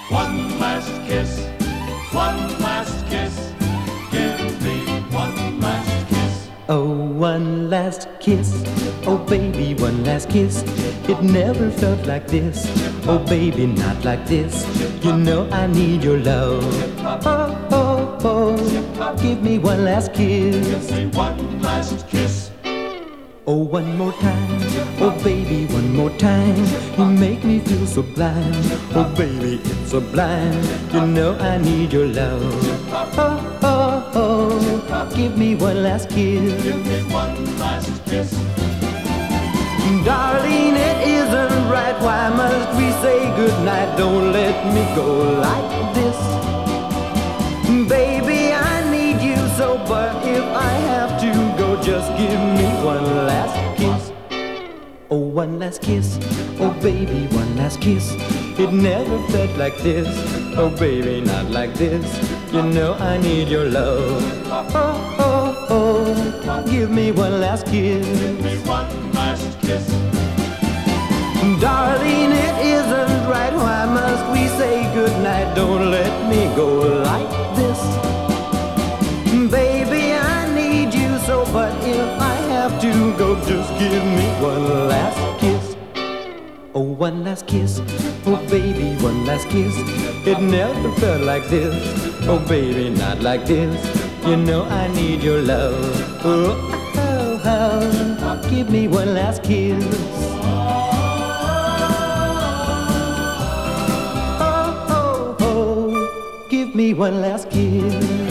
One last kiss, one last kiss. Give me one last kiss. Oh, one last kiss. Oh, baby, one last kiss. It never felt like this. Oh, baby, not like this. You know I need your love. Oh, oh, oh. Give me one last kiss. Give me one last kiss. Oh, one more time. Oh, baby, one more time. You make me feel so blind. Oh, baby, it's sublime. You know I need your love. Oh, oh, oh. Give me one last kiss. Give me one last kiss. Darling, it isn't right. Why must we say goodnight? Don't let me go like this. Baby, I need you so, but if I have to go, just give me one last kiss. Oh, one last kiss. Oh, baby, one last kiss. It never felt like this. Oh, baby, not like this. You know I need your love. Oh, oh, oh. Give me one last kiss. Give me one last kiss. Darling, it isn't right. Why must we say goodnight? Don't let me go like this. Baby, I need you so, but if I have to go, just give me one last kiss. Oh, one last kiss. Oh, baby, one last kiss. It never felt like this. Oh, baby, not like this. You know I need your love. Oh, oh, oh. Give me one last kiss. Give me one last kiss.